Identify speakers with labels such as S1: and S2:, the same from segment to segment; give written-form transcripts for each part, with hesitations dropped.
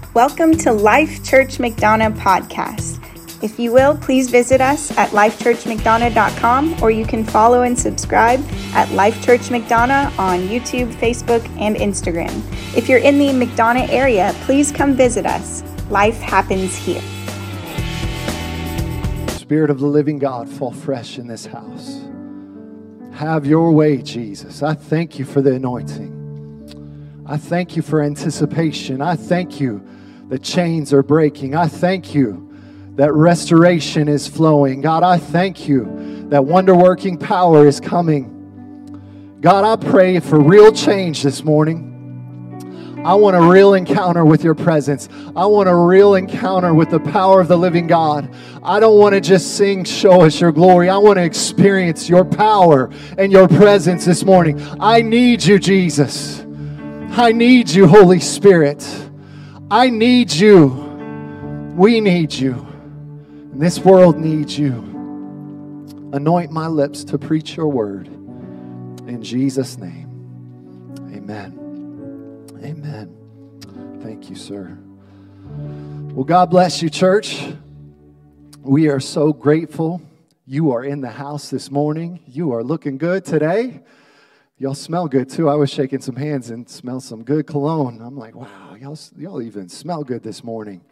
S1: Welcome to Life Church McDonough podcast. If you will, please visit us at lifechurchmcdonough.com, or you can follow and subscribe at Life Church McDonough on YouTube, Facebook, and Instagram. If you're in the McDonough area, please come visit us. Life happens here.
S2: Spirit of the living God, fall fresh in this house. Have your way, Jesus. I thank you for the anointing. I thank you for anticipation. I thank you that chains are breaking. I thank you that restoration is flowing. God, I thank you that wonder-working power is coming. God, I pray for real change this morning. I want a real encounter with your presence. I want a real encounter with the power of the living God. I don't want to just sing, show us your glory. I want to experience your power and your presence this morning. I need you, Jesus. I need you, Holy Spirit. I need you. We need you. And this world needs you. Anoint my lips to preach your word. In Jesus' name, amen. Amen. Thank you, sir. Well, God bless you, church. We are so grateful you are in the house this morning. You are looking good today. Y'all smell good, too. I was shaking some hands and smelled some good cologne. I'm like, wow, y'all even smell good this morning.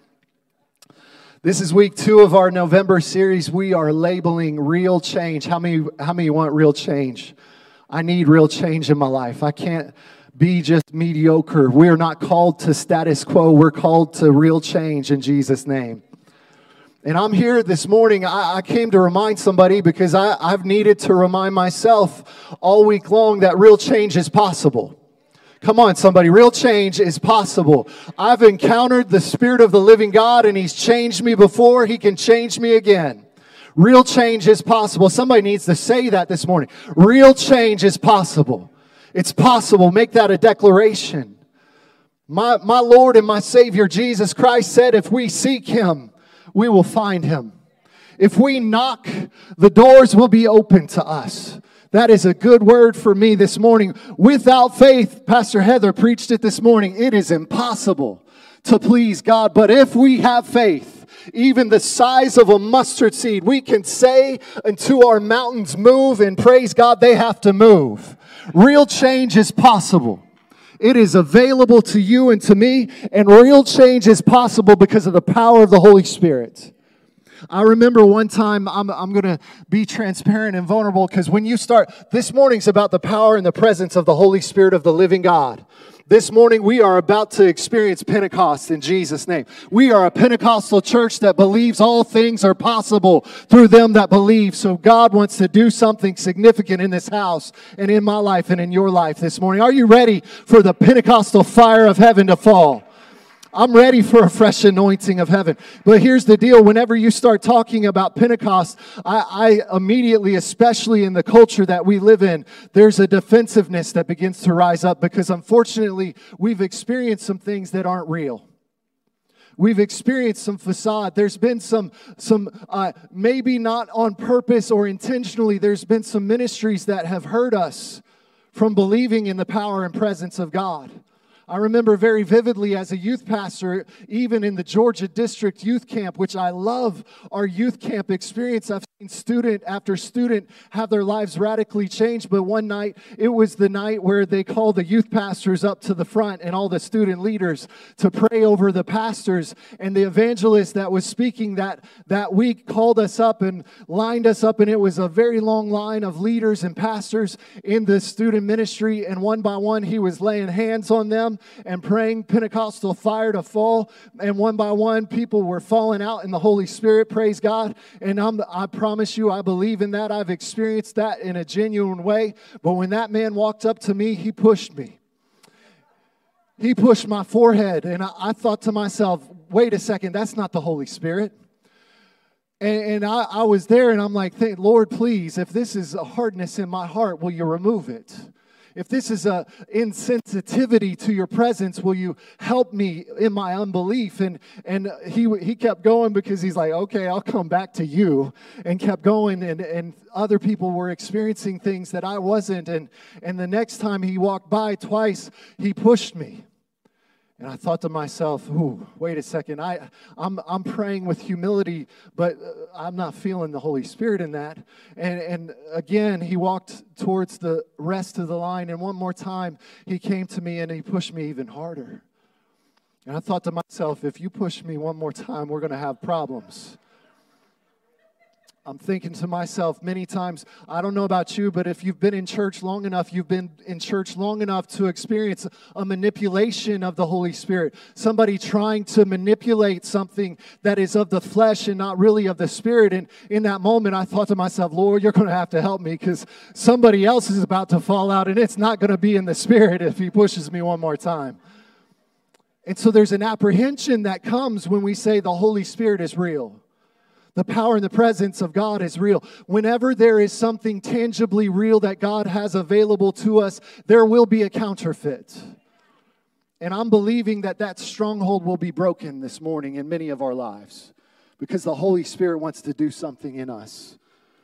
S2: This is week 2 of our November series. We are labeling real change. How many want real change? I need real change in my life. I can't be just mediocre. We are not called to status quo. We're called to real change in Jesus' name. And I'm here this morning. I came to remind somebody because I've needed to remind myself all week long that real change is possible. Come on, somebody. Real change is possible. I've encountered the Spirit of the living God, and He's changed me before. He can change me again. Real change is possible. Somebody needs to say that this morning. Real change is possible. It's possible. Make that a declaration. My Lord and my Savior, Jesus Christ, said if we seek Him, we will find Him. If we knock, the doors will be open to us. That is a good word for me this morning. Without faith, Pastor Heather preached it this morning, it is impossible to please God. But if we have faith, even the size of a mustard seed, we can say unto our mountains, move, and praise God, they have to move. Real change is possible. It is available to you and to me, and real change is possible because of the power of the Holy Spirit. I remember one time, I'm going to be transparent and vulnerable, because when you start, this morning's about the power and the presence of the Holy Spirit of the living God. This morning, we are about to experience Pentecost in Jesus' name. We are a Pentecostal church that believes all things are possible through them that believe. So God wants to do something significant in this house and in my life and in your life this morning. Are you ready for the Pentecostal fire of heaven to fall? I'm ready for a fresh anointing of heaven. But here's the deal. Whenever you start talking about Pentecost, I immediately, especially in the culture that we live in, there's a defensiveness that begins to rise up, because unfortunately, we've experienced some things that aren't real. We've experienced some facade. There's been some maybe not on purpose or intentionally, there's been some ministries that have hurt us from believing in the power and presence of God. I remember very vividly as a youth pastor, even in the Georgia District Youth Camp, which I love our youth camp experience. I've seen student after student have their lives radically changed. But one night, it was the night where they called the youth pastors up to the front and all the student leaders to pray over the pastors. And the evangelist that was speaking that week called us up and lined us up. And it was a very long line of leaders and pastors in the student ministry. And one by one, he was laying hands on them and praying Pentecostal fire to fall. And one by one, people were falling out in the Holy Spirit, praise God. And I promise you, I believe in that. I've experienced that in a genuine way. But when that man walked up to me, he pushed me. He pushed my forehead. And I thought to myself, wait a second, that's not the Holy Spirit. And I was there, and I'm like, Lord, please, if this is a hardness in my heart, will you remove it? If this is a insensitivity to your presence, will you help me in my unbelief? And he kept going, because he's like, okay, I'll come back to you. And kept going, and other people were experiencing things that I wasn't. And the next time he walked by twice, he pushed me. And I thought to myself, ooh, wait a second. I'm praying with humility, but I'm not feeling the Holy Spirit in that. And again, he walked towards the rest of the line. And one more time, he came to me and he pushed me even harder. And I thought to myself, if you push me one more time, we're going to have problems. I'm thinking to myself many times, I don't know about you, but if you've been in church long enough, you've been in church long enough to experience a manipulation of the Holy Spirit. Somebody trying to manipulate something that is of the flesh and not really of the Spirit. And in that moment, I thought to myself, Lord, you're going to have to help me because somebody else is about to fall out, and it's not going to be in the Spirit if he pushes me one more time. And so there's an apprehension that comes when we say the Holy Spirit is real. The power and the presence of God is real. Whenever there is something tangibly real that God has available to us, there will be a counterfeit. And I'm believing that that stronghold will be broken this morning in many of our lives because the Holy Spirit wants to do something in us.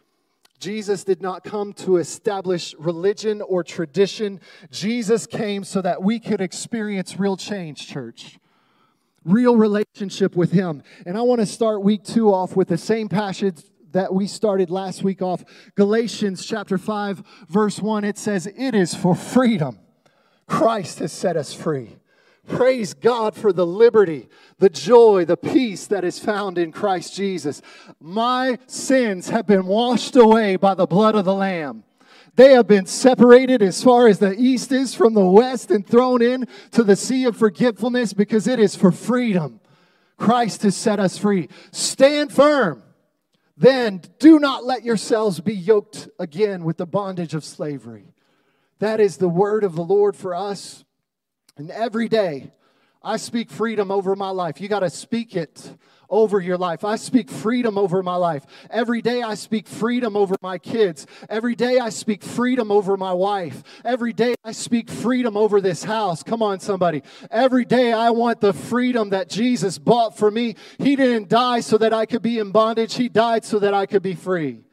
S2: Jesus did not come to establish religion or tradition. Jesus came so that we could experience real change, church. Real relationship with Him. And I want to start week 2 off with the same passage that we started last week off. Galatians chapter 5, verse 1, it says, "It is for freedom Christ has set us free." Praise God for the liberty, the joy, the peace that is found in Christ Jesus. My sins have been washed away by the blood of the Lamb. They have been separated as far as the east is from the west and thrown in to the sea of forgetfulness because it is for freedom. Christ has set us free. Stand firm. Then do not let yourselves be yoked again with the bondage of slavery. That is the word of the Lord for us. And every day, I speak freedom over my life. You got to speak it over your life. I speak freedom over my life. Every day I speak freedom over my kids. Every day I speak freedom over my wife. Every day I speak freedom over this house. Come on, somebody. Every day I want the freedom that Jesus bought for me. He didn't die so that I could be in bondage. He died so that I could be free.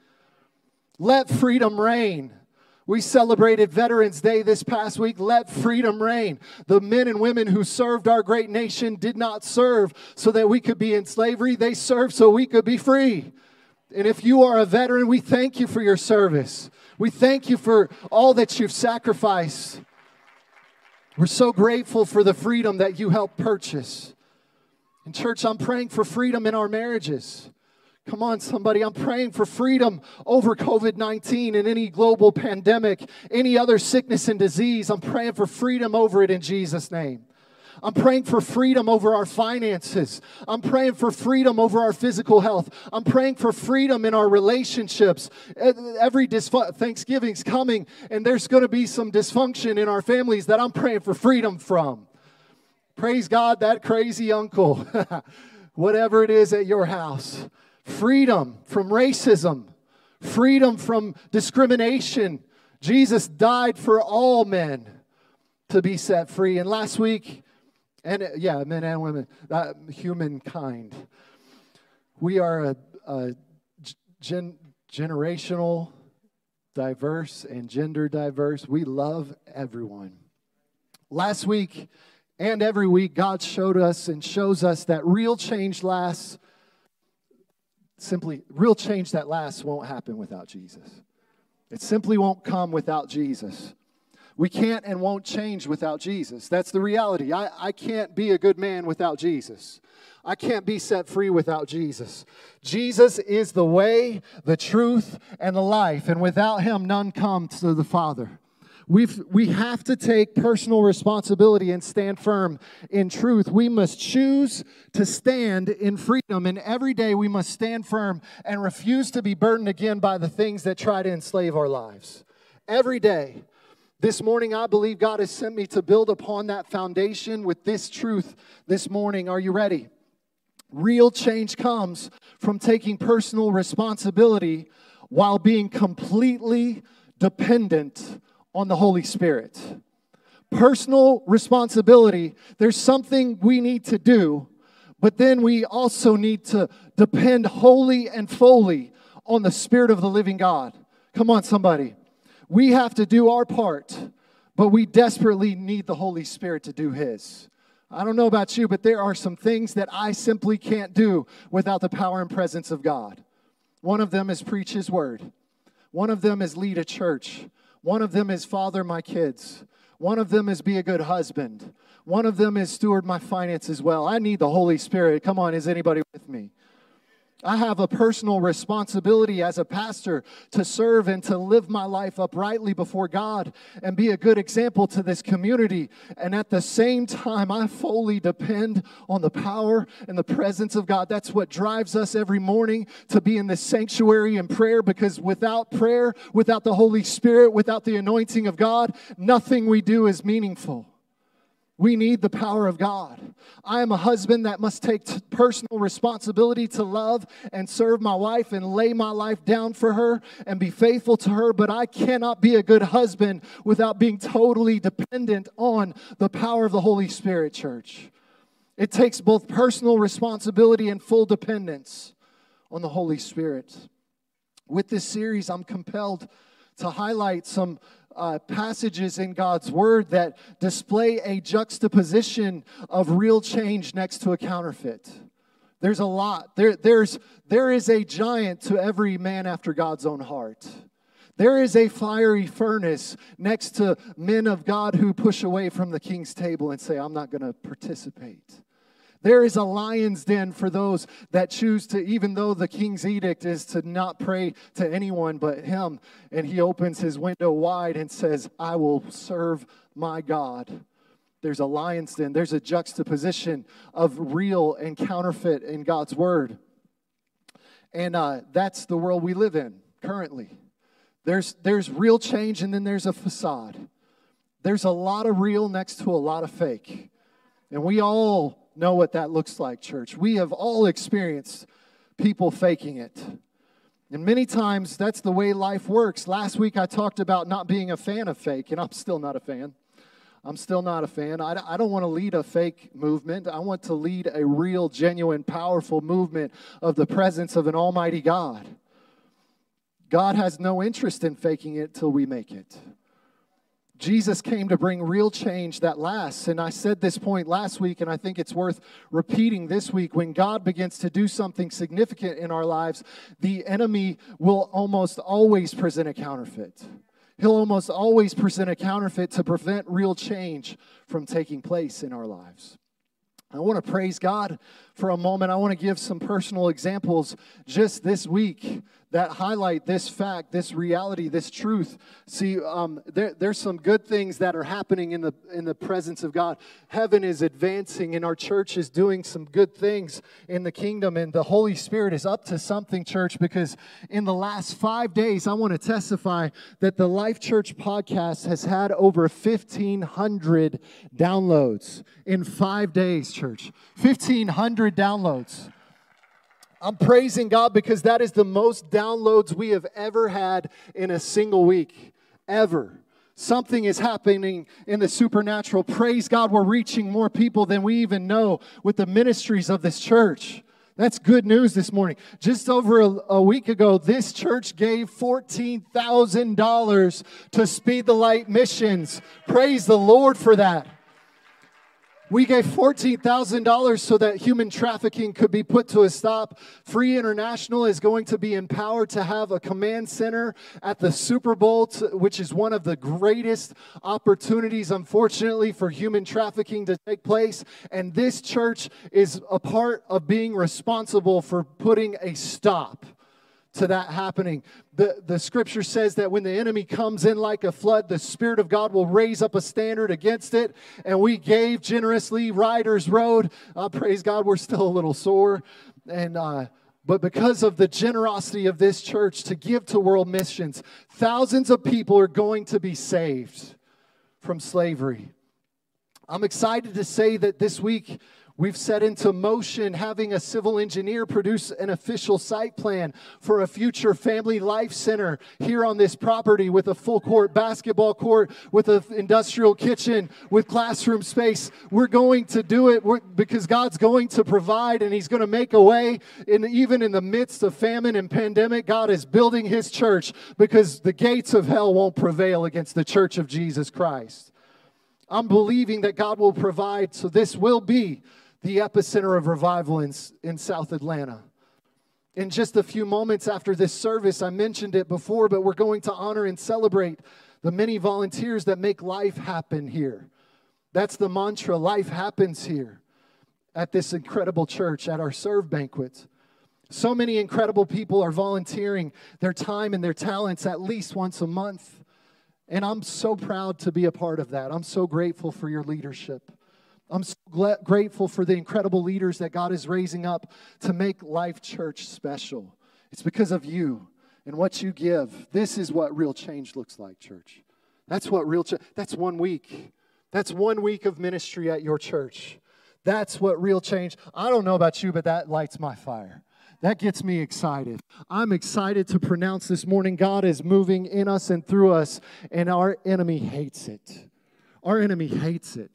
S2: Let freedom reign. We celebrated Veterans Day this past week. Let freedom reign. The men and women who served our great nation did not serve so that we could be in slavery. They served so we could be free. And if you are a veteran, we thank you for your service. We thank you for all that you've sacrificed. We're so grateful for the freedom that you helped purchase. In church, I'm praying for freedom in our marriages. Come on, somebody. I'm praying for freedom over COVID-19 and any global pandemic, any other sickness and disease. I'm praying for freedom over it in Jesus' name. I'm praying for freedom over our finances. I'm praying for freedom over our physical health. I'm praying for freedom in our relationships. Thanksgiving's coming, and there's going to be some dysfunction in our families that I'm praying for freedom from. Praise God, that crazy uncle. Whatever it is at your house. Freedom from racism. Freedom from discrimination. Jesus died for all men to be set free. And last week, men and women, humankind. We are a generational diverse and gender diverse. We love everyone. Last week and every week, God showed us and shows us that real change lasts. Real change that lasts won't happen without Jesus. It simply won't come without Jesus. We can't and won't change without Jesus. That's the reality. I can't be a good man without Jesus. I can't be set free without Jesus. Jesus is the way, the truth, and the life. And without Him, none come to the Father. We have to take personal responsibility and stand firm in truth. We must choose to stand in freedom. And every day we must stand firm and refuse to be burdened again by the things that try to enslave our lives. Every day. This morning, I believe God has sent me to build upon that foundation with this truth this morning. Are you ready? Real change comes from taking personal responsibility while being completely dependent on the Holy Spirit. Personal responsibility, there's something we need to do, but then we also need to depend wholly and fully on the Spirit of the living God. Come on, somebody. We have to do our part, but we desperately need the Holy Spirit to do His. I don't know about you, but there are some things that I simply can't do without the power and presence of God. One of them is preach His word. One of them is lead a church. One of them is father my kids. One of them is be a good husband. One of them is steward my finances well. I need the Holy Spirit. Come on, is anybody with me? I have a personal responsibility as a pastor to serve and to live my life uprightly before God and be a good example to this community. And at the same time, I fully depend on the power and the presence of God. That's what drives us every morning to be in this sanctuary in prayer, because without prayer, without the Holy Spirit, without the anointing of God, nothing we do is meaningful. We need the power of God. I am a husband that must take personal responsibility to love and serve my wife and lay my life down for her and be faithful to her, but I cannot be a good husband without being totally dependent on the power of the Holy Spirit, church. It takes both personal responsibility and full dependence on the Holy Spirit. With this series, I'm compelled to highlight some passages in God's Word that display a juxtaposition of real change next to a counterfeit. There's a lot. There is a giant to every man after God's own heart. There is a fiery furnace next to men of God who push away from the king's table and say, I'm not going to participate. There is a lion's den for those that choose to, even though the king's edict is to not pray to anyone but him, and he opens his window wide and says, I will serve my God. There's a lion's den. There's a juxtaposition of real and counterfeit in God's word. And that's the world we live in currently. There's real change, and then there's a facade. There's a lot of real next to a lot of fake. And we all know what that looks like, church. We have all experienced people faking it. And many times, that's the way life works. Last week, I talked about not being a fan of fake, and I'm still not a fan. I'm still not a fan. I don't want to lead a fake movement. I want to lead a real, genuine, powerful movement of the presence of an almighty God. God has no interest in faking it till we make it. Jesus came to bring real change that lasts. And I said this point last week, and I think it's worth repeating this week. When God begins to do something significant in our lives, the enemy will almost always present a counterfeit. He'll almost always present a counterfeit to prevent real change from taking place in our lives. I want to praise God for a moment. I want to give some personal examples just this week that highlight this fact, this reality, this truth. See, there's some good things that are happening in the presence of God. Heaven is advancing, and our church is doing some good things in the kingdom, and the Holy Spirit is up to something, church, because in the last 5 days, I want to testify that the Life Church podcast has had over 1,500 downloads in 5 days, church. 1,500 downloads. I'm praising God because that is the most downloads we have ever had in a single week, ever. Something is happening in the supernatural. Praise God, we're reaching more people than we even know with the ministries of this church. That's good news this morning. Just over a week ago, this church gave $14,000 to Speed the Light Missions. Praise the Lord for that. We gave $14,000 so that human trafficking could be put to a stop. Free International is going to be empowered to have a command center at the Super Bowl, which is one of the greatest opportunities, unfortunately, for human trafficking to take place. And this church is a part of being responsible for putting a stop to that happening. The scripture says that when the enemy comes in like a flood, the Spirit of God will raise up a standard against it. And we gave generously. Riders Road, praise God, we're still a little sore. But because of the generosity of this church to give to world missions, thousands of people are going to be saved from slavery. I'm excited to say that this week, we've set into motion having a civil engineer produce an official site plan for a future family life center here on this property with a full court basketball court, with an industrial kitchen, with classroom space. We're going to do it because God's going to provide, and He's going to make a way. Even in the midst of famine and pandemic, God is building His church because the gates of hell won't prevail against the church of Jesus Christ. I'm believing that God will provide, so this will be the epicenter of revival in South Atlanta. In just a few moments after this service, I mentioned it before, but we're going to honor and celebrate the many volunteers that make life happen here. That's the mantra, life happens here at this incredible church, at our Serve banquet. So many incredible people are volunteering their time and their talents at least once a month. And I'm so proud to be a part of that. I'm so grateful for your leadership. I'm so grateful for the incredible leaders that God is raising up to make Life Church special. It's because of you and what you give. This is what real change looks like, church. That's what that's 1 week. That's 1 week of ministry at your church. That's what real change. I don't know about you, but that lights my fire. That gets me excited. I'm excited to pronounce this morning God is moving in us and through us, and our enemy hates it. Our enemy hates it.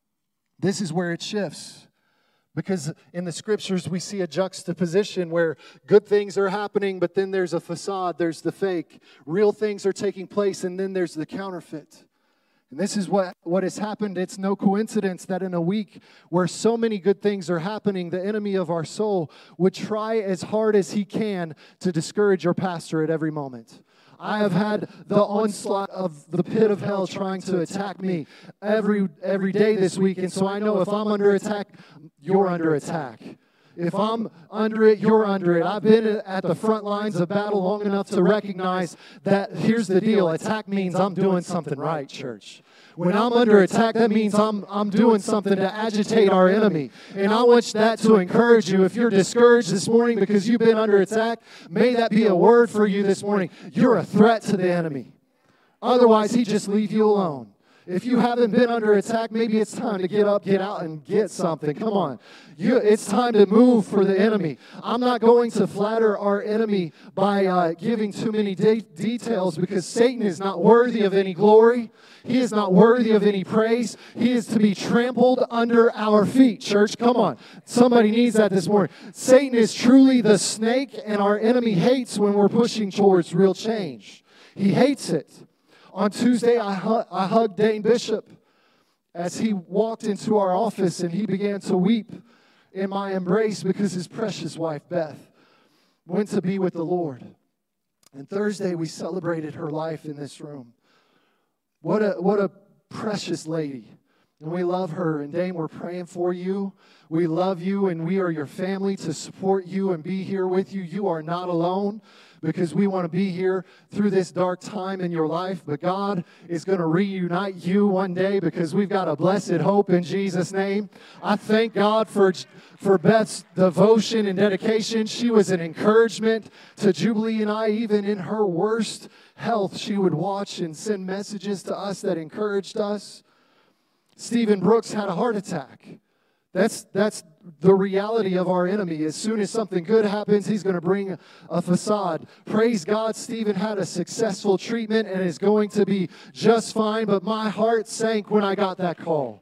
S2: This is where it shifts. Because in the scriptures, we see a juxtaposition where good things are happening, but then there's a facade, there's the fake. Real things are taking place, and then there's the counterfeit. And this is what has happened. It's no coincidence that in a week where so many good things are happening, the enemy of our soul would try as hard as he can to discourage your pastor at every moment. I have had the onslaught of the pit of hell trying to attack me every day this week. And so I know if I'm under attack, you're under attack. If I'm under it, you're under it. I've been at the front lines of battle long enough to recognize that here's the deal. Attack means I'm doing something right, church. When I'm under attack, that means I'm doing something to agitate our enemy. And I want that to encourage you. If you're discouraged this morning because you've been under attack, may that be a word for you this morning. You're a threat to the enemy. Otherwise, he'd just leave you alone. If you haven't been under attack, maybe it's time to get up, get out, and get something. Come on. It's time to move for the enemy. I'm not going to flatter our enemy by giving too many details because Satan is not worthy of any glory. He is not worthy of any praise. He is to be trampled under our feet, church. Come on. Somebody needs that this morning. Satan is truly the snake, and our enemy hates when we're pushing towards real change. He hates it. On Tuesday, I hugged Dane Bishop as he walked into our office, and he began to weep in my embrace because his precious wife, Beth, went to be with the Lord. And Thursday, we celebrated her life in this room. What a precious lady. And we love her. And Dane, we're praying for you. We love you, and we are your family to support you and be here with you. You are not alone, because we want to be here through this dark time in your life. But God is going to reunite you one day because we've got a blessed hope in Jesus' name. I thank God for Beth's devotion and dedication. She was an encouragement to Jubilee and I. Even in her worst health, she would watch and send messages to us that encouraged us. Stephen Brooks had a heart attack. That's the reality of our enemy. As soon as something good happens, he's going to bring a facade. Praise God, Stephen had a successful treatment and is going to be just fine, but my heart sank when I got that call.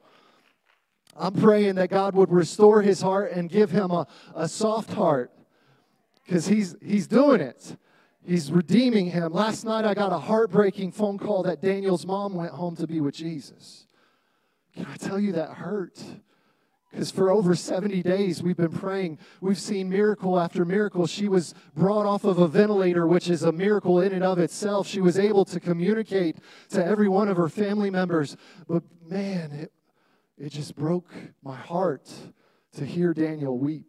S2: I'm praying that God would restore his heart and give him a soft heart, because he's doing it. He's redeeming him. Last night I got a heartbreaking phone call that Daniel's mom went home to be with Jesus. Can I tell you that hurt? Because for over 70 days we've been praying. We've seen miracle after miracle. She was brought off of a ventilator, which is a miracle in and of itself. She was able to communicate to every one of her family members. But man, it just broke my heart to hear Daniel weep.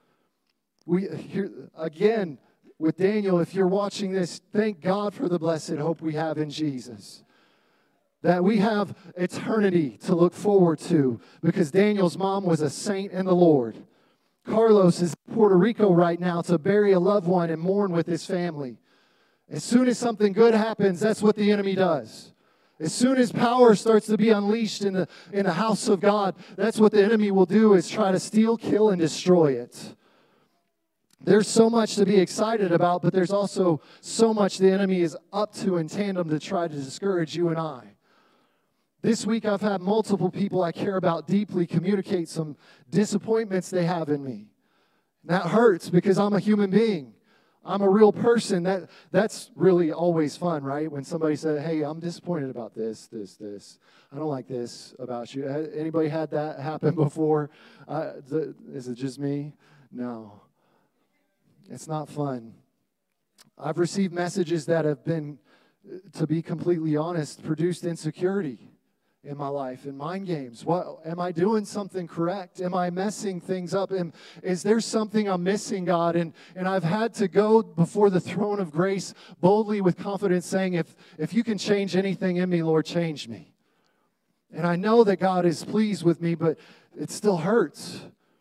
S2: Again, with Daniel, if you're watching this, thank God for the blessed hope we have in Jesus. That we have eternity to look forward to, because Daniel's mom was a saint in the Lord. Carlos is in Puerto Rico right now to bury a loved one and mourn with his family. As soon as something good happens, that's what the enemy does. As soon as power starts to be unleashed in the house of God, that's what the enemy will do, is try to steal, kill, and destroy it. There's so much to be excited about, but there's also so much the enemy is up to in tandem to try to discourage you and I. This week I've had multiple people I care about deeply communicate some disappointments they have in me. And that hurts because I'm a human being. I'm a real person. That's really always fun, right? When somebody says, hey, I'm disappointed about this. I don't like this about you. Anybody had that happen before? Is it just me? No. It's not fun. I've received messages that have been, to be completely honest, produced insecurity in my life, in mind games. What, am I doing something correct? Am I messing things up? Is there something I'm missing, God? And I've had to go before the throne of grace boldly with confidence saying, if you can change anything in me, Lord, change me. And I know that God is pleased with me, but it still hurts.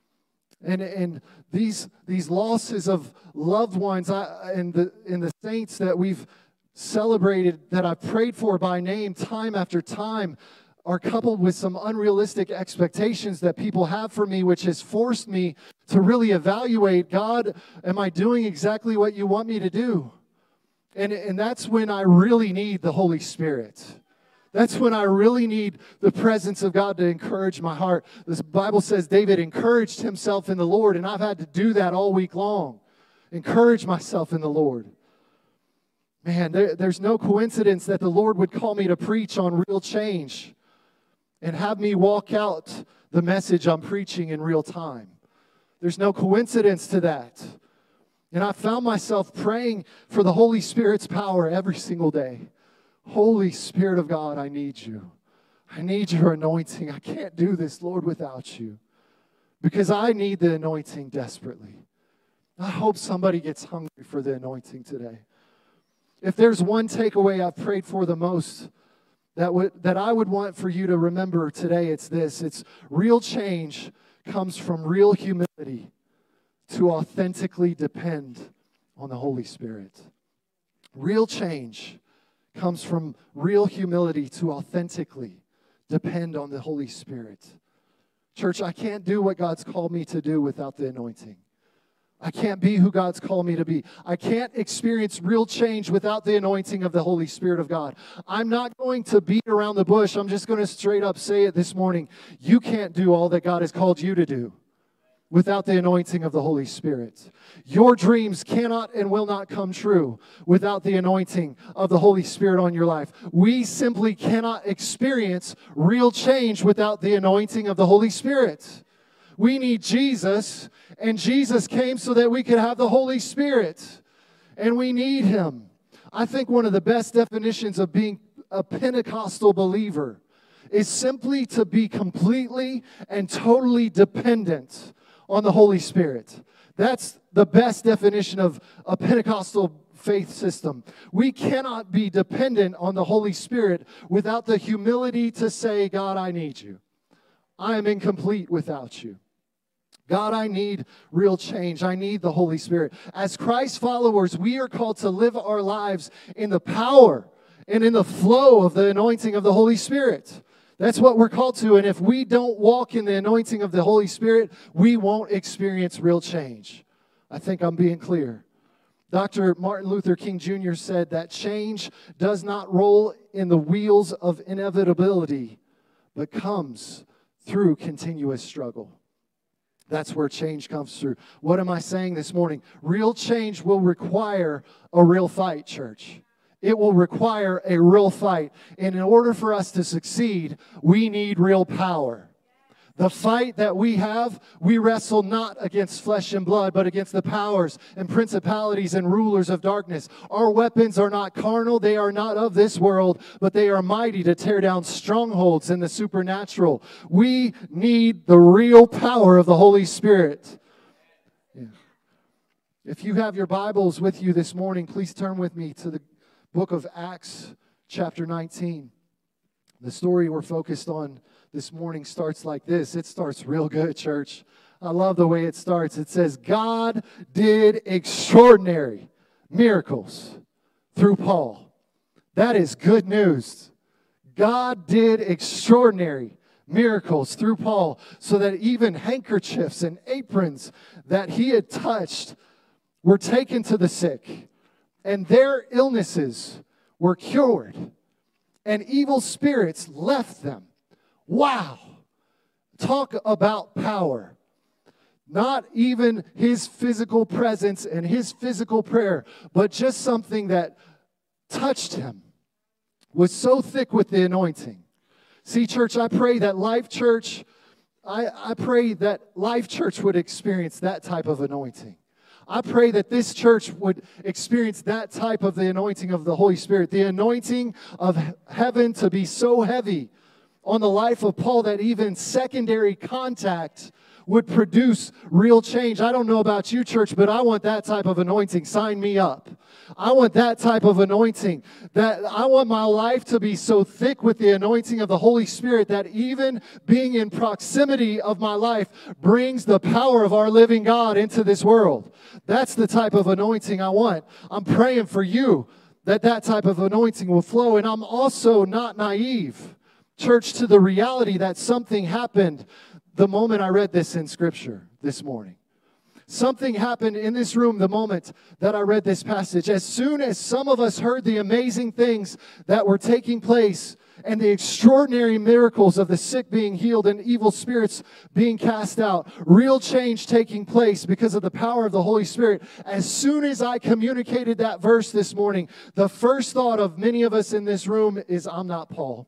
S2: And these losses of loved ones and the saints that we've celebrated, that I've prayed for by name time after time, are coupled with some unrealistic expectations that people have for me, which has forced me to really evaluate, God, am I doing exactly what you want me to do? And that's when I really need the Holy Spirit. That's when I really need the presence of God to encourage my heart. The Bible says David encouraged himself in the Lord, and I've had to do that all week long. Encourage myself in the Lord. Man, there's no coincidence that the Lord would call me to preach on real change and have me walk out the message I'm preaching in real time. There's no coincidence to that. And I found myself praying for the Holy Spirit's power every single day. Holy Spirit of God, I need you. I need your anointing. I can't do this, Lord, without you. Because I need the anointing desperately. I hope somebody gets hungry for the anointing today. If there's one takeaway I've prayed for the most that I would want for you to remember today, it's this. It's real change comes from real humility to authentically depend on the Holy Spirit. Real change comes from real humility to authentically depend on the Holy Spirit. Church, I can't do what God's called me to do without the anointing. I can't be who God's called me to be. I can't experience real change without the anointing of the Holy Spirit of God. I'm not going to beat around the bush. I'm just going to straight up say it this morning. You can't do all that God has called you to do without the anointing of the Holy Spirit. Your dreams cannot and will not come true without the anointing of the Holy Spirit on your life. We simply cannot experience real change without the anointing of the Holy Spirit. We need Jesus, and Jesus came so that we could have the Holy Spirit, and we need Him. I think one of the best definitions of being a Pentecostal believer is simply to be completely and totally dependent on the Holy Spirit. That's the best definition of a Pentecostal faith system. We cannot be dependent on the Holy Spirit without the humility to say, God, I need you. I am incomplete without you. God, I need real change. I need the Holy Spirit. As Christ followers, we are called to live our lives in the power and in the flow of the anointing of the Holy Spirit. That's what we're called to. And if we don't walk in the anointing of the Holy Spirit, we won't experience real change. I think I'm being clear. Dr. Martin Luther King Jr. said that change does not roll in the wheels of inevitability, but comes through continuous struggle. That's where change comes through. What am I saying this morning? Real change will require a real fight, church. It will require a real fight. And in order for us to succeed, we need real power. The fight that we have, we wrestle not against flesh and blood, but against the powers and principalities and rulers of darkness. Our weapons are not carnal, they are not of this world, but they are mighty to tear down strongholds in the supernatural. We need the real power of the Holy Spirit. Yeah. If you have your Bibles with you this morning, please turn with me to the book of Acts, chapter 19. The story we're focused on this morning starts like this. It starts real good, church. I love the way it starts. It says, God did extraordinary miracles through Paul. That is good news. God did extraordinary miracles through Paul, so that even handkerchiefs and aprons that he had touched were taken to the sick, and their illnesses were cured, and evil spirits left them. Wow. Talk about power. Not even his physical presence and his physical prayer, but just something that touched him, was so thick with the anointing. See, church, I pray that Life Church, I pray that Life Church would experience that type of anointing. I pray that this church would experience that type of the anointing of the Holy Spirit, the anointing of heaven to be so heavy on the life of Paul that even secondary contact would produce real change. I don't know about you, church, but I want that type of anointing. Sign me up. I want that type of anointing. That I want my life to be so thick with the anointing of the Holy Spirit that even being in proximity of my life brings the power of our living God into this world. That's the type of anointing I want. I'm praying for you that that type of anointing will flow. And I'm also not naive, church, to the reality that something happened the moment I read this in Scripture this morning. Something happened in this room the moment that I read this passage. As soon as some of us heard the amazing things that were taking place and the extraordinary miracles of the sick being healed and evil spirits being cast out, real change taking place because of the power of the Holy Spirit. As soon as I communicated that verse this morning, the first thought of many of us in this room is, I'm not Paul.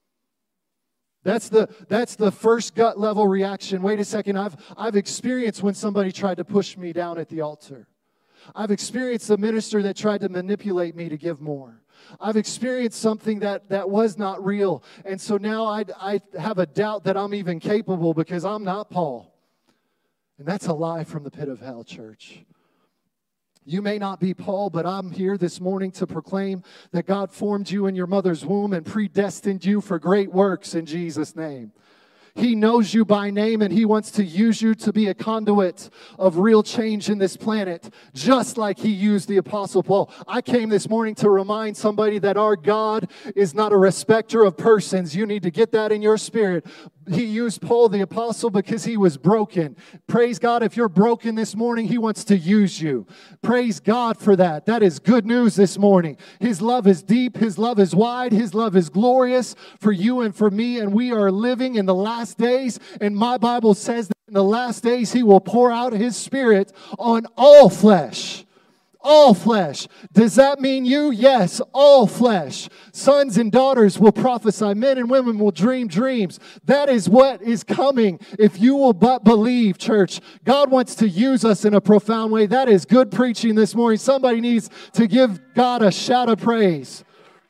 S2: That's the first gut level reaction. Wait a second, I've experienced when somebody tried to push me down at the altar. I've experienced a minister that tried to manipulate me to give more. I've experienced something that was not real. And so now I have a doubt that I'm even capable because I'm not Paul. And that's a lie from the pit of hell, church. You may not be Paul, but I'm here this morning to proclaim that God formed you in your mother's womb and predestined you for great works in Jesus' name. He knows you by name, and He wants to use you to be a conduit of real change in this planet, just like He used the Apostle Paul. I came this morning to remind somebody that our God is not a respecter of persons. You need to get that in your spirit. He used Paul the Apostle because he was broken. Praise God, if you're broken this morning, He wants to use you. Praise God for that. That is good news this morning. His love is deep. His love is wide. His love is glorious for you and for me. And we are living in the last days. And my Bible says that in the last days, He will pour out His Spirit on all flesh. All flesh. Does that mean you? Yes, all flesh. Sons and daughters will prophesy. Men and women will dream dreams. That is what is coming if you will but believe, church. God wants to use us in a profound way. That is good preaching this morning. Somebody needs to give God a shout of praise.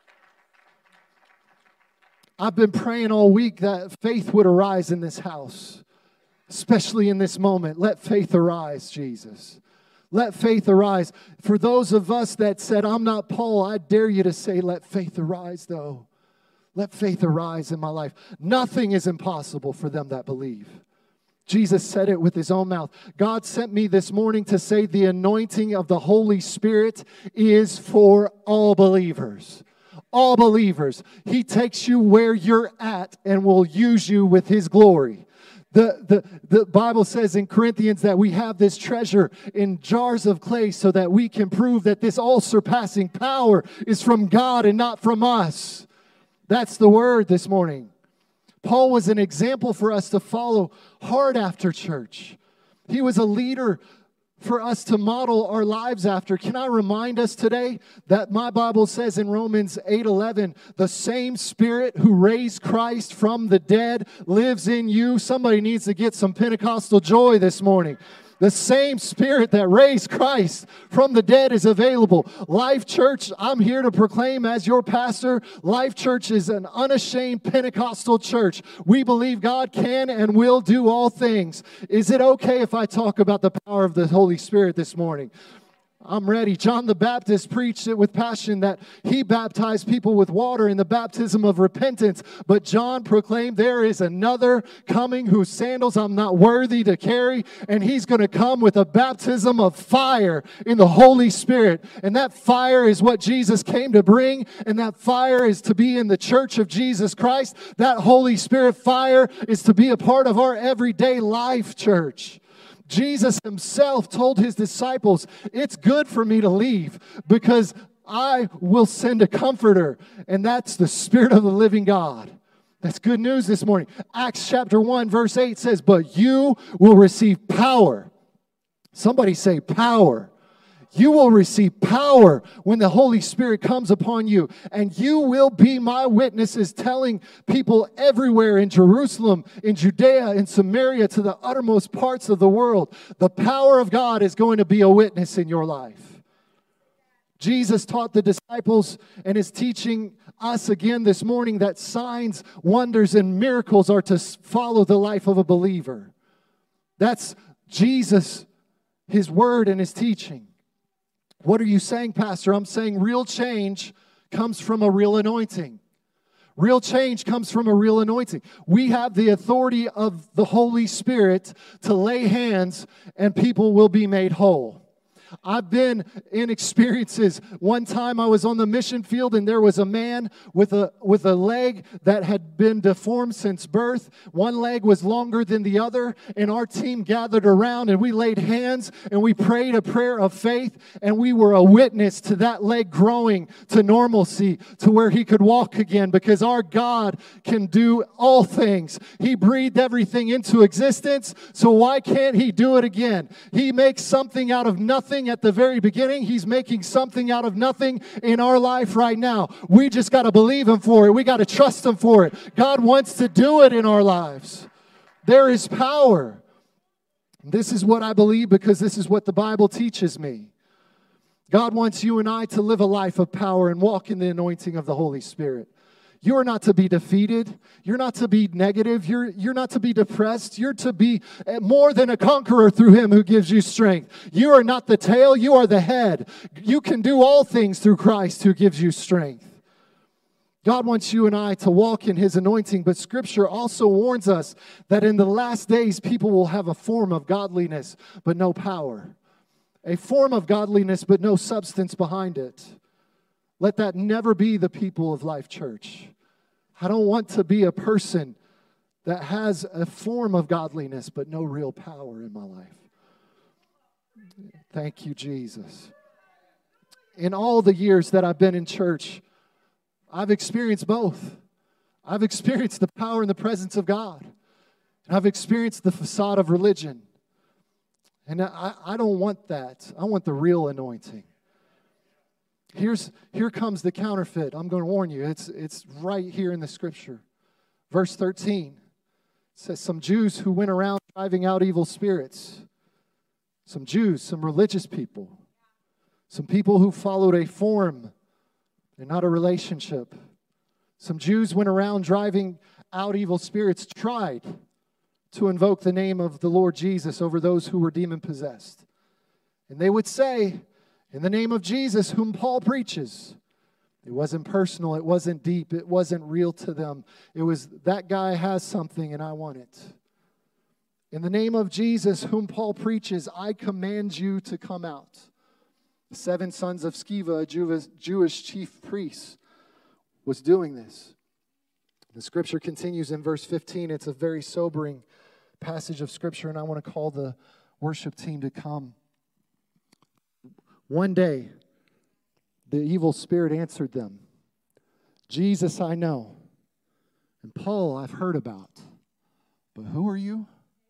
S2: I've been praying all week that faith would arise in this house, especially in this moment. Let faith arise, Jesus. Let faith arise. For those of us that said, I'm not Paul, I dare you to say, let faith arise, though. Let faith arise in my life. Nothing is impossible for them that believe. Jesus said it with His own mouth. God sent me this morning to say the anointing of the Holy Spirit is for all believers. All believers. He takes you where you're at and will use you with His glory. The Bible says in Corinthians that we have this treasure in jars of clay so that we can prove that this all-surpassing power is from God and not from us. That's the word this morning. Paul was an example for us to follow hard after, church. He was a leader for us to model our lives after. Can I remind us today that my Bible says in Romans 8:11, the same Spirit who raised Christ from the dead lives in you. Somebody needs to get some Pentecostal joy this morning. The same Spirit that raised Christ from the dead is available. Life Church, I'm here to proclaim as your pastor, Life Church is an unashamed Pentecostal church. We believe God can and will do all things. Is it okay if I talk about the power of the Holy Spirit this morning? I'm ready. John the Baptist preached it with passion that he baptized people with water in the baptism of repentance. But John proclaimed there is another coming whose sandals I'm not worthy to carry. And He's going to come with a baptism of fire in the Holy Spirit. And that fire is what Jesus came to bring. And that fire is to be in the church of Jesus Christ. That Holy Spirit fire is to be a part of our everyday life, church. Jesus Himself told His disciples, it's good for me to leave because I will send a comforter, and that's the Spirit of the living God. That's good news this morning. Acts chapter 1, verse 8 says, but you will receive power. Somebody say power. You will receive power when the Holy Spirit comes upon you, and you will be my witnesses, telling people everywhere in Jerusalem, in Judea, in Samaria, to the uttermost parts of the world. The power of God is going to be a witness in your life. Jesus taught the disciples and is teaching us again this morning that signs, wonders, and miracles are to follow the life of a believer. That's Jesus, His word and His teaching. What are you saying, Pastor? I'm saying real change comes from a real anointing. Real change comes from a real anointing. We have the authority of the Holy Spirit to lay hands and people will be made whole. I've been in experiences. One time I was on the mission field and there was a man with a leg that had been deformed since birth. One leg was longer than the other, and our team gathered around and we laid hands and we prayed a prayer of faith, and we were a witness to that leg growing to normalcy, to where he could walk again, because our God can do all things. He breathed everything into existence, so why can't He do it again? He makes something out of nothing at the very beginning. He's making something out of nothing in our life right now. We just got to believe Him for it. We got to trust Him for it. God wants to do it in our lives. There is power. This is what I believe, because this is what the Bible teaches me. God wants you and I to live a life of power and walk in the anointing of the Holy Spirit. You are not to be defeated. You're not to be negative. You're not to be depressed. You're to be more than a conqueror through Him who gives you strength. You are not the tail. You are the head. You can do all things through Christ who gives you strength. God wants you and I to walk in His anointing, but Scripture also warns us that in the last days people will have a form of godliness but no power. A form of godliness but no substance behind it. Let that never be the people of Life Church. I don't want to be a person that has a form of godliness but no real power in my life. Thank you, Jesus. In all the years that I've been in church, I've experienced both. I've experienced the power and the presence of God. And I've experienced the facade of religion. And I don't want that. I want the real anointing. Here comes the counterfeit. I'm going to warn you. It's right here in the Scripture. Verse 13 says, some Jews who went around driving out evil spirits. Some Jews, some religious people. Some people who followed a form and not a relationship. Some Jews went around driving out evil spirits, tried to invoke the name of the Lord Jesus over those who were demon-possessed. And they would say, in the name of Jesus, whom Paul preaches. It wasn't personal. It wasn't deep. It wasn't real to them. It was, that guy has something and I want it. In the name of Jesus, whom Paul preaches, I command you to come out. The 7 sons of Sceva, a Jewish chief priest, was doing this. The Scripture continues in verse 15. It's a very sobering passage of Scripture, and I want to call the worship team to come. One day, the evil spirit answered them, Jesus I know, and Paul I've heard about, but who are you?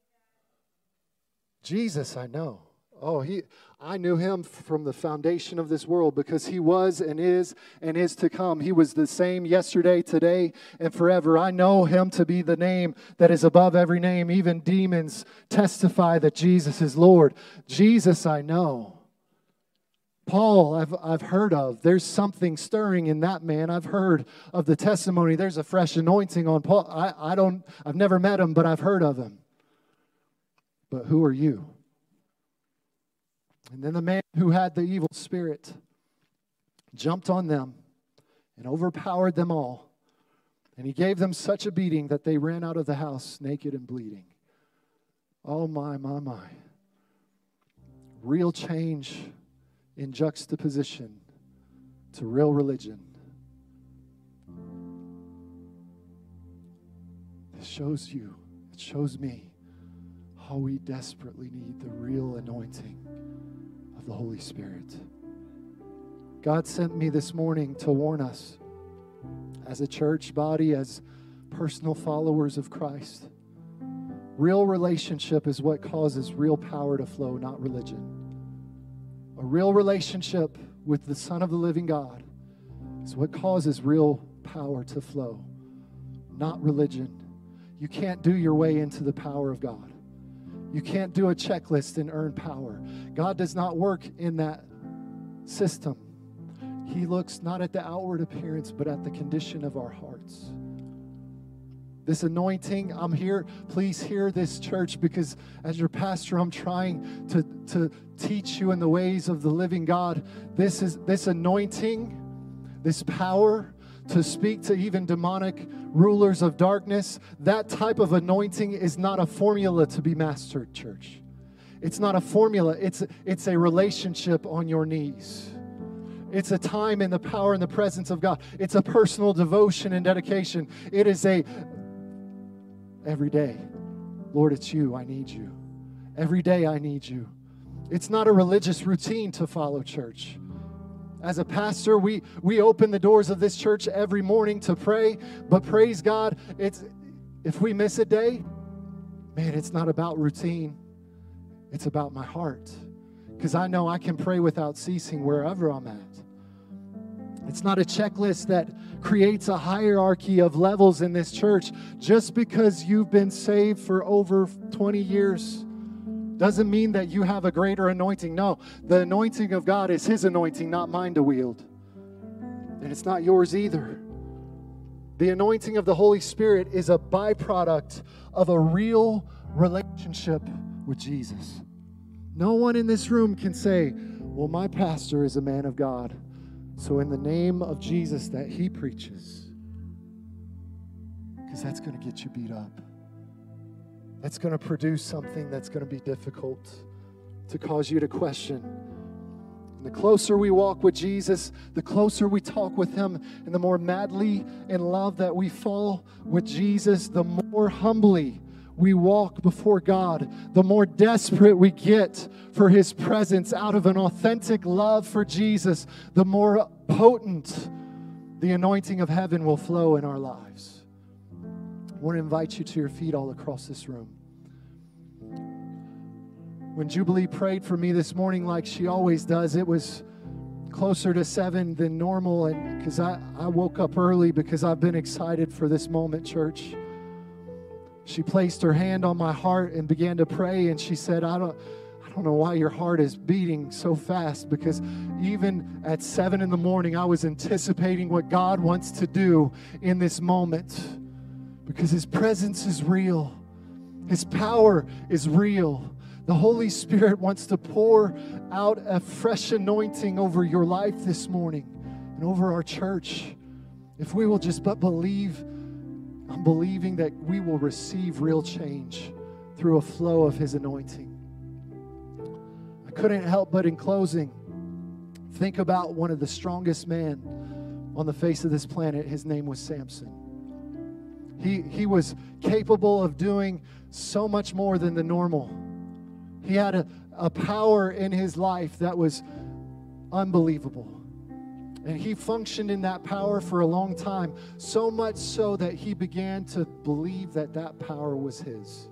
S2: Jesus I know. Oh, I knew Him from the foundation of this world, because He was and is to come. He was the same yesterday, today, and forever. I know Him to be the name that is above every name. Even demons testify that Jesus is Lord. Jesus I know. Paul, I've heard of. There's something stirring in that man. I've heard of the testimony. There's a fresh anointing on Paul. I've never met him, but I've heard of him. But who are you? And then the man who had the evil spirit jumped on them and overpowered them all. And he gave them such a beating that they ran out of the house naked and bleeding. Oh my, my, my. Real change in juxtaposition to real religion. It shows me how we desperately need the real anointing of the Holy Spirit. God sent me this morning to warn us as a church body, as personal followers of Christ. Real relationship is what causes real power to flow, not religion. A real relationship with the Son of the living God is what causes real power to flow, not religion. You can't do your way into the power of God. You can't do a checklist and earn power. God does not work in that system. He looks not at the outward appearance, but at the condition of our hearts. This anointing, I'm here. Please hear this, church, because as your pastor, I'm trying to teach you in the ways of the living God. This anointing, this power to speak to even demonic rulers of darkness, that type of anointing is not a formula to be mastered, church. It's not a formula. It's a relationship on your knees. It's a time in the power and the presence of God. It's a personal devotion and dedication. It is every day, Lord, it's you. I need you. Every day I need you. It's not a religious routine to follow, church. As a pastor, we open the doors of this church every morning to pray, but praise God, if we miss a day, man, it's not about routine. It's about my heart, because I know I can pray without ceasing wherever I'm at. It's not a checklist that creates a hierarchy of levels in this church. Just because you've been saved for over 20 years doesn't mean that you have a greater anointing. No, the anointing of God is His anointing, not mine to wield. And it's not yours either. The anointing of the Holy Spirit is a byproduct of a real relationship with Jesus. No one in this room can say, well, my pastor is a man of God, so in the name of Jesus that he preaches, because that's going to get you beat up. That's going to produce something that's going to be difficult to cause you to question. And the closer we walk with Jesus, the closer we talk with Him, and the more madly in love that we fall with Jesus, the more humbly we walk before God, the more desperate we get for His presence out of an authentic love for Jesus, the more potent the anointing of heaven will flow in our lives. I want to invite you to your feet all across this room. When Jubilee prayed for me this morning like she always does, it was closer to 7 than normal, and because I woke up early because I've been excited for this moment, church. She placed her hand on my heart and began to pray, and she said, I don't know why your heart is beating so fast, because even at 7 in the morning, I was anticipating what God wants to do in this moment, because His presence is real. His power is real. The Holy Spirit wants to pour out a fresh anointing over your life this morning and over our church. If we will just but believe, I'm believing that we will receive real change through a flow of His anointing. I couldn't help but in closing, think about one of the strongest men on the face of this planet. His name was Samson. He was capable of doing so much more than the normal. He had a power in his life that was unbelievable. And he functioned in that power for a long time, so much so that he began to believe that that power was his.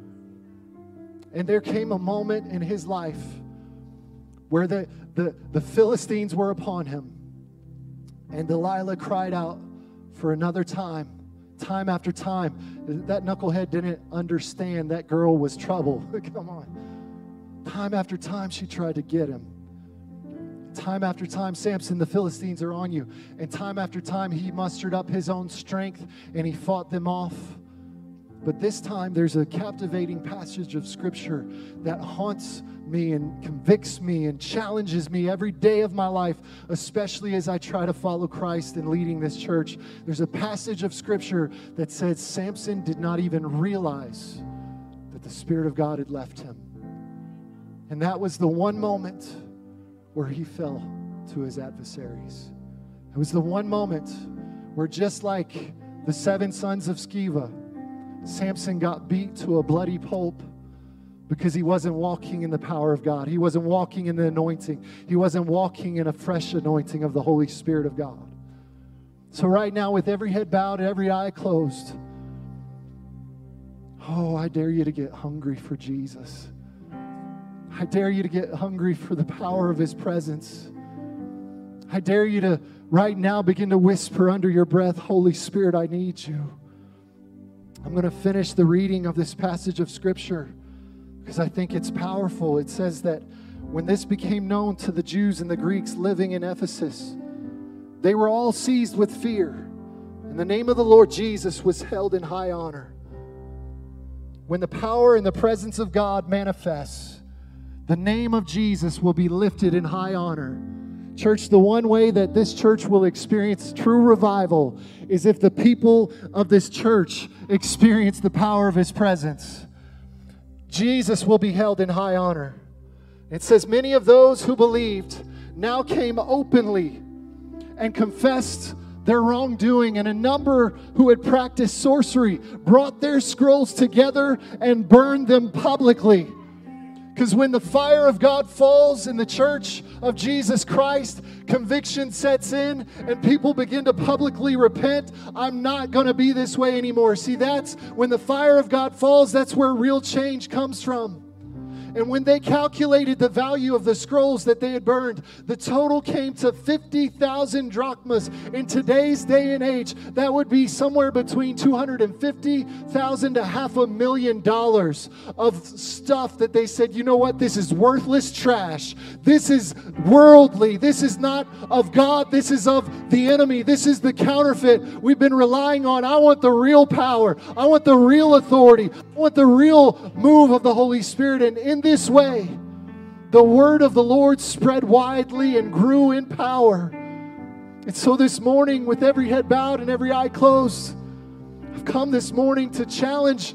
S2: And there came a moment in his life where the Philistines were upon him. And Delilah cried out for another time after time. That knucklehead didn't understand that girl was trouble. Come on. Time after time, she tried to get him. Time after time, Samson, the Philistines are on you. And time after time, he mustered up his own strength and he fought them off. But this time, there's a captivating passage of Scripture that haunts me and convicts me and challenges me every day of my life, especially as I try to follow Christ in leading this church. There's a passage of Scripture that says Samson did not even realize that the Spirit of God had left him. And that was the one moment where he fell to his adversaries. It was the one moment where, just like the 7 sons of Sceva, Samson got beat to a bloody pulp because he wasn't walking in the power of God. He wasn't walking in the anointing. He wasn't walking in a fresh anointing of the Holy Spirit of God. So right now, with every head bowed and every eye closed, Oh, I dare you to get hungry for Jesus. I dare you to get hungry for the power of His presence. I dare you to right now begin to whisper under your breath, Holy Spirit, I need you. I'm going to finish the reading of this passage of Scripture because I think it's powerful. It says that when this became known to the Jews and the Greeks living in Ephesus, they were all seized with fear, and the name of the Lord Jesus was held in high honor. When the power and the presence of God manifests, the name of Jesus will be lifted in high honor. Church, the one way that this church will experience true revival is if the people of this church experience the power of His presence. Jesus will be held in high honor. It says, many of those who believed now came openly and confessed their wrongdoing, and a number who had practiced sorcery brought their scrolls together and burned them publicly. Because when the fire of God falls in the church of Jesus Christ, conviction sets in and people begin to publicly repent. I'm not going to be this way anymore. See, that's when the fire of God falls, that's where real change comes from. And when they calculated the value of the scrolls that they had burned, the total came to 50,000 drachmas. In today's day and age, that would be somewhere between $250,000 to $500,000 of stuff that they said, you know what, this is worthless trash. This is worldly. This is not of God. This is of the enemy. This is the counterfeit we've been relying on. I want the real power. I want the real authority. I want the real move of the Holy Spirit. And in this way, the word of the Lord spread widely and grew in power. And so this morning, with every head bowed and every eye closed, I've come this morning to challenge,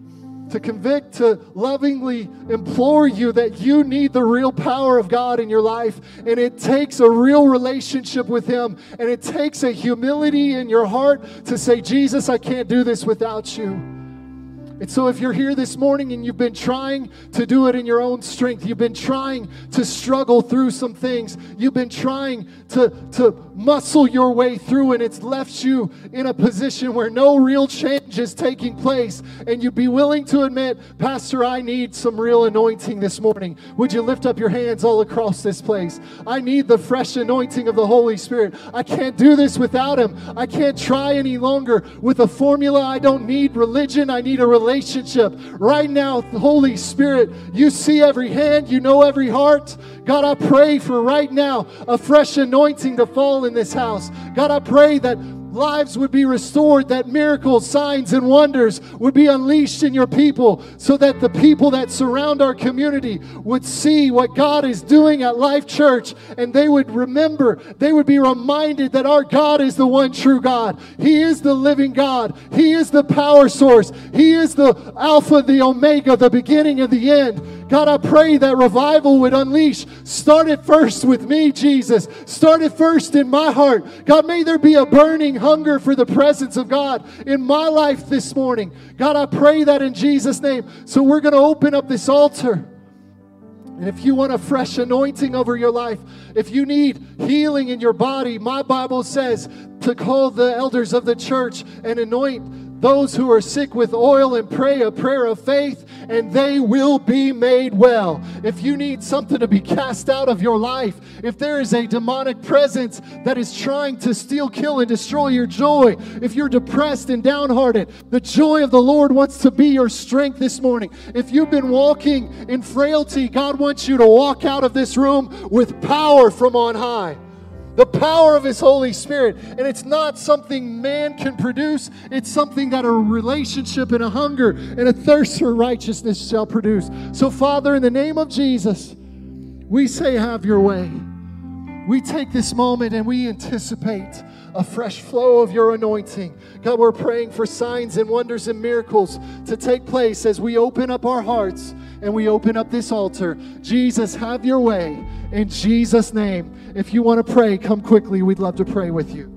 S2: to convict, to lovingly implore you that you need the real power of God in your life. And it takes a real relationship with Him. And it takes a humility in your heart to say, Jesus, I can't do this without you. And so if you're here this morning and you've been trying to do it in your own strength, you've been trying to struggle through some things, you've been trying to muscle your way through, and it's left you in a position where no real change is taking place, and you'd be willing to admit, Pastor, I need some real anointing this morning. Would you lift up your hands all across this place? I need the fresh anointing of the Holy Spirit. I can't do this without Him. I can't try any longer with a formula. I don't need religion. I need a relationship. Right now, the Holy Spirit, you see every hand, you know every heart. God, I pray for right now a fresh anointing to fall in this house. God, I pray that lives would be restored, that miracles, signs, and wonders would be unleashed in your people, so that the people that surround our community would see what God is doing at Life Church, and they would remember, they would be reminded that our God is the one true God. He is the living God. He is the power source. He is the Alpha, the Omega, the beginning and the end. God, I pray that revival would unleash. Start it first with me, Jesus. Start it first in my heart. God, may there be a burning hunger for the presence of God in my life this morning. God, I pray that in Jesus' name. So we're going to open up this altar. And if you want a fresh anointing over your life, if you need healing in your body, my Bible says to call the elders of the church and anoint those who are sick with oil and pray a prayer of faith, and they will be made well. If you need something to be cast out of your life, if there is a demonic presence that is trying to steal, kill, and destroy your joy, if you're depressed and downhearted, the joy of the Lord wants to be your strength this morning. If you've been walking in frailty, God wants you to walk out of this room with power from on high. The power of His Holy Spirit. And it's not something man can produce. It's something that a relationship and a hunger and a thirst for righteousness shall produce. So, Father, in the name of Jesus, we say, have your way. We take this moment and we anticipate a fresh flow of your anointing. God, we're praying for signs and wonders and miracles to take place as we open up our hearts and we open up this altar. Jesus, have your way in Jesus' name. If you want to pray, come quickly. We'd love to pray with you.